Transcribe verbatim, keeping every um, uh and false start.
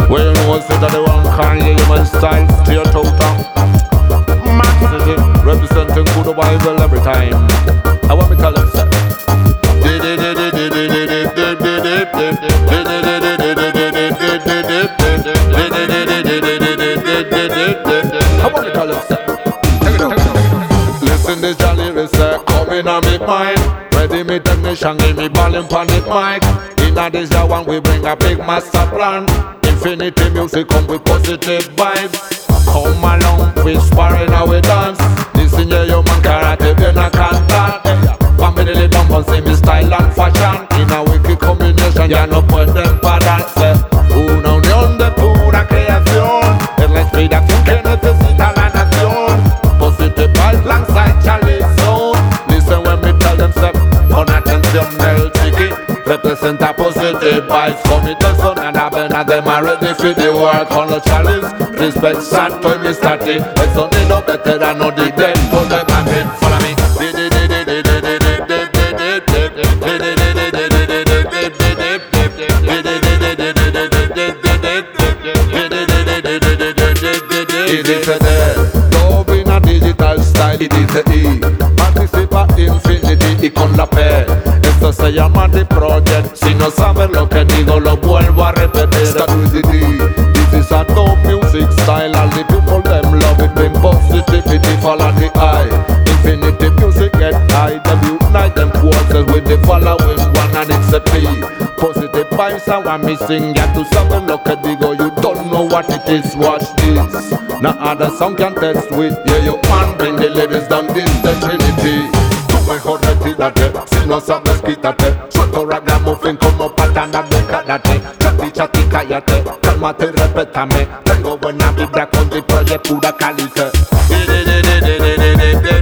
Well, you know, say that the one Kanye, human style, straight out. Man City, representing good Bible every time. I want me to tell them, sir. I want me to tell them, sir. Listen, this jolly reset coming on me mind. Ready me technician, give me ballin' pon the mic. Inna this year one we bring a big master plan. Infinity music come with positive vibes. Come along, we sparring and we dance. Listen here, you man karate, you not can't dance. Family the dumb and see me style and fashion. In a wicked combination, ya no pueden pararse. Una unión de pura creación. Es la inspiración que necesita la nación. Positive vibes alongside Charlie Zone. Listen when me tell them step con atención del chiqui. Representa positive vibes. Come it son and I been at them are ready for the work on the challenge. Respect Santo y Mister T. El sonido veterano de dentro de Madrid. Follow me. Y dice de todo in a digital style. Y dice I participa Infinity y con la P. Esto se llama The Project. Si no sabes lo que digo lo vuelvo a repetir. Start with the D. This is a dope music style. All the people them love it. Bring positivity follow the eye. Infinity music get high. Them unite them forces with the following one and it's a P. Positive vibes and one missing. Ya tú sabes lo que digo. You don't know what it is. Watch this. No other song can test with. Yeah, you man bring the ladies down this the Trinity. Mejor retírate, si no sabes quítate. Suelto ragamuffin como patana de karate. Chati chati cállate, cálmate y respétame. Tengo buena vibra con mi proyecto pura calidad.